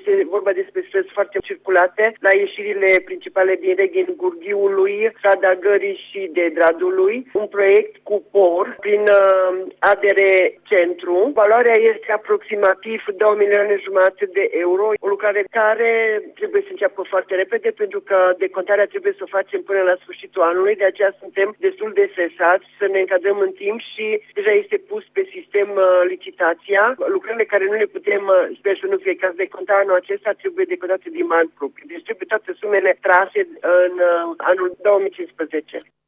Este vorba despre străzi foarte circulate la ieșirile principale din Reghin Gurghiului, Strada Gării și de Dradului. Un proiect cu por prin ADR Centru. Valoarea este aproximativ 2,5 milioane de euro. O lucrare care trebuie să înceapă foarte repede pentru că decontarea trebuie să o facem până la sfârșitul anului. De aceea suntem destul de stresați să ne încadrăm în timp și deja este pus pe sistem licitația. Lucrările care nu le putem, sper să nu fie caz de conta anul acesta, trebuie decontate din bani proprii. Deci trebuie toate sumele trase în anul 2015.